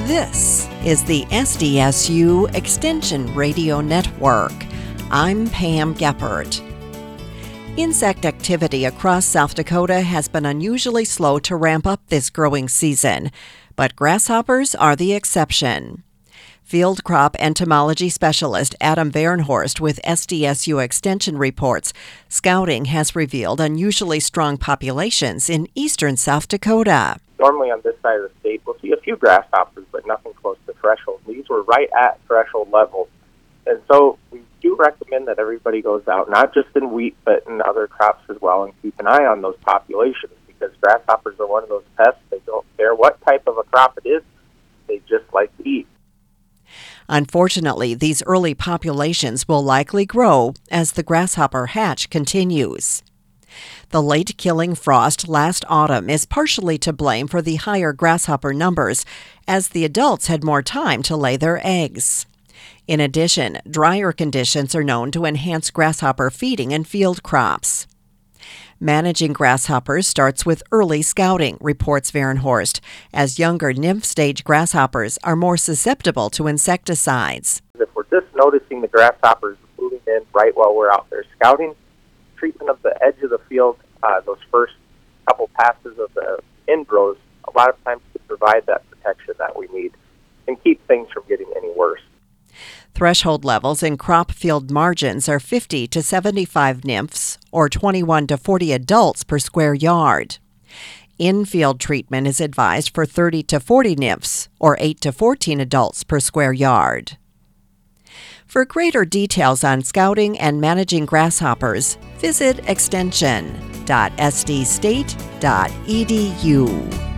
This is the SDSU Extension Radio Network. I'm Pam Geppert. Insect activity across South Dakota has been unusually slow to ramp up this growing season, but grasshoppers are the exception. Field crop entomology specialist Adam Varenhorst with SDSU Extension reports scouting has revealed unusually strong populations in eastern South Dakota. Normally on this side of the state, we'll see a few grasshoppers, but nothing close to threshold. These were right at threshold levels. And so we do recommend that everybody goes out, not just in wheat, but in other crops as well, and keep an eye on those populations, because grasshoppers are one of those pests. They don't care what type of a crop it is. They just like to eat. Unfortunately, these early populations will likely grow as the grasshopper hatch continues. The late killing frost last autumn is partially to blame for the higher grasshopper numbers, as the adults had more time to lay their eggs. In addition, drier conditions are known to enhance grasshopper feeding in field crops. Managing grasshoppers starts with early scouting, reports Varenhorst, as younger nymph stage grasshoppers are more susceptible to insecticides. If we're just noticing the grasshoppers moving in right while we're out there scouting, treatment of the edge of the field, those first couple passes of the indrows, a lot of times to provide that protection that we need and keep things from getting any worse. Threshold levels in crop field margins are 50 to 75 nymphs or 21 to 40 adults per square yard. In-field treatment is advised for 30 to 40 nymphs or 8 to 14 adults per square yard. For greater details on scouting and managing grasshoppers, visit extension.sdstate.edu.